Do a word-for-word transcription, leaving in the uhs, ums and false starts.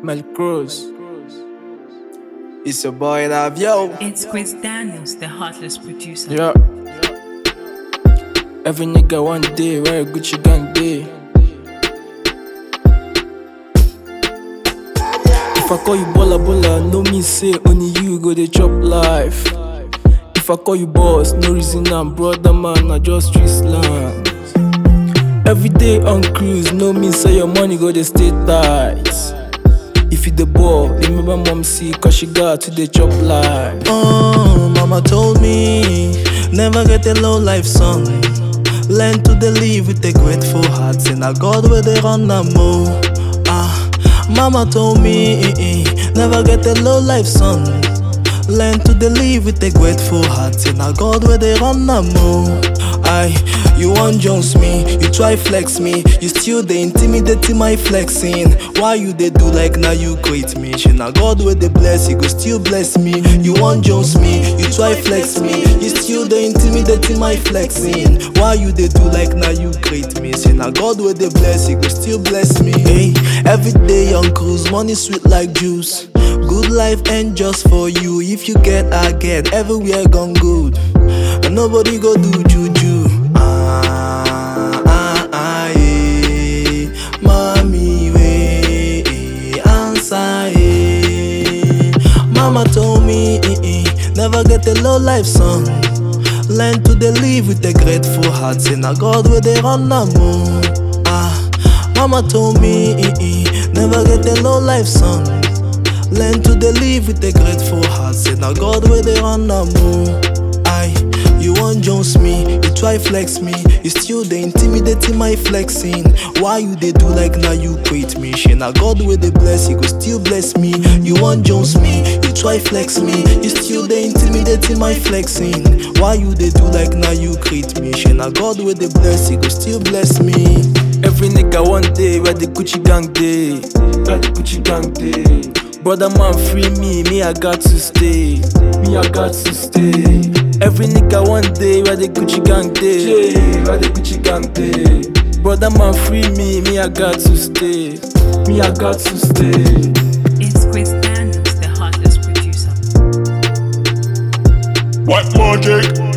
Mel Cruz. It's your boy Navio. It's Chris Daniels, the heartless producer. Yeah. Every nigga one day wear a Gucci gang day. If I call you Bola Bola, no me say only you go dey chop life. If I call you boss, no reason I'm brother man, I just street slang. Every day on cruise, no mean say your money go dey stay tight. If you the ball, remember mom see, cause she got to the chop life. Oh, mama told me, never get a low life son. Learn to dey live with a grateful heart, say na God where they run am oh. Ah, mama told me, never get a low life son. Learn to dey live with a grateful heart, say na God where they run am oh. Aye, you want Jones me, you try flex me, you still dey intimidate my flexing. Why you dey do like now you create me? She na God where they bless, he go still bless me. You want Jones me, you try flex me, you still dey intimidate my flexing. Why you dey do like now you create me? She na God where they bless, he go still bless me. Hey, every day on cruise, money sweet like juice. Good life ain't just for you. If you get, I get. Everywhere gone good, and nobody go do juju. Ah, ah, ah, yeah. Mommy, way, answer, yeah. Mama told me, eh, eh, never get a low life son. Learn to dey live with a grateful heart, say na God where they run am oh. Ah, mama told me, eh, eh, never get a low life son. Learn to dey live with a grateful heart, say na God where they run am oh. Aye, you want Jones me, you try flex me, you still dey intimidate my flexing. Why you dey do like now you create me? She na God where they bless, he go still bless me. You want Jones me, you try flex me, you still dey intimidate my flexing. Why you dey do like now you create me? She na God where they bless, he go still bless me. Every nigga one day where the Gucci gang day, where the Gucci gang day. Brother man free me, me I got to stay, me I got to stay. Every nigga one day where the Gucci gang day, where the Gucci gang day. Brother man free me, me I got to stay, me I got to stay. It's Chris Daniels, the heartless producer. What magic?